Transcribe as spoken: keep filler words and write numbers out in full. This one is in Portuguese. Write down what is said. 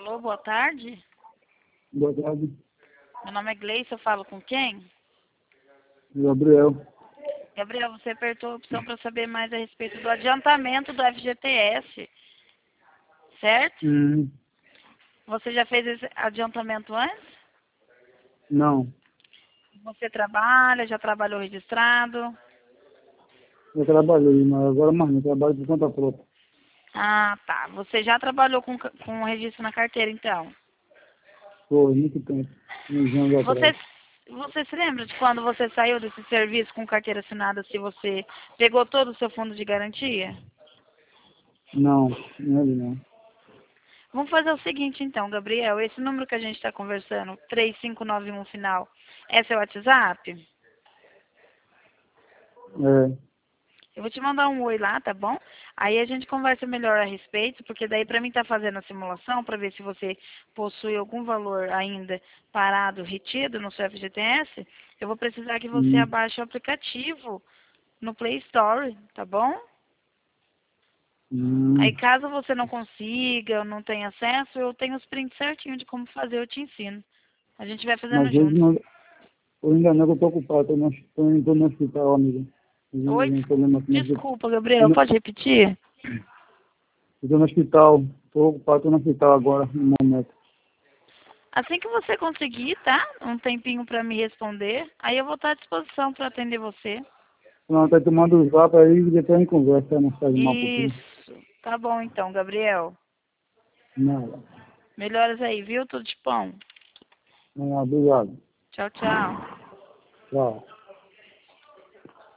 Alô, boa tarde. Boa tarde, Meu nome é Gleice, eu falo com quem? Gabriel. Gabriel, você apertou a opção para saber mais a respeito do adiantamento do F G T S, certo? Hum, Você já fez esse adiantamento antes? não, Você trabalha, já trabalhou registrado? eu trabalhei, mas agora mais não, trabalho por conta própria. Ah, tá. Você já trabalhou com, ca- com registro na carteira, então? Foi muito tempo, uns anos Você, atrás. você se lembra de quando você saiu desse serviço com carteira assinada, se você pegou todo o seu fundo de garantia? Não, não é ele não. Vamos fazer o seguinte então, Gabriel. Esse número que a gente está conversando, três cinco nove um final, é seu WhatsApp? É, Eu vou te mandar um oi lá, tá bom? Aí a gente conversa melhor a respeito, porque daí para mim tá fazendo a simulação para ver se você possui algum valor ainda parado, retido no seu F G T S, eu vou precisar que você hum, abaixe o aplicativo no Play Store, tá bom? Aí hum, caso você não consiga ou não tenha acesso, eu tenho os prints certinho de como fazer, eu te ensino. A gente vai fazendo mas hoje juntos. não, hoje ainda não, eu estou ocupado, estou no, tô, tô no hospital, amigo. Tive Oi, um des- problema aqui no hospital. desculpa, Gabriel, pode repetir? Estou no hospital, estou ocupado, estou no hospital agora, no momento. Assim que você conseguir, tá? Um tempinho para me responder, aí eu vou estar à disposição para atender você. Não, tá tomando o zap aí e depois a gente conversa, não faz mal um pouquinho. Isso. Tá bom então, Gabriel. Nada. Melhoras aí, viu? Tudo de bom. Não, obrigado. Tchau, tchau. Tchau.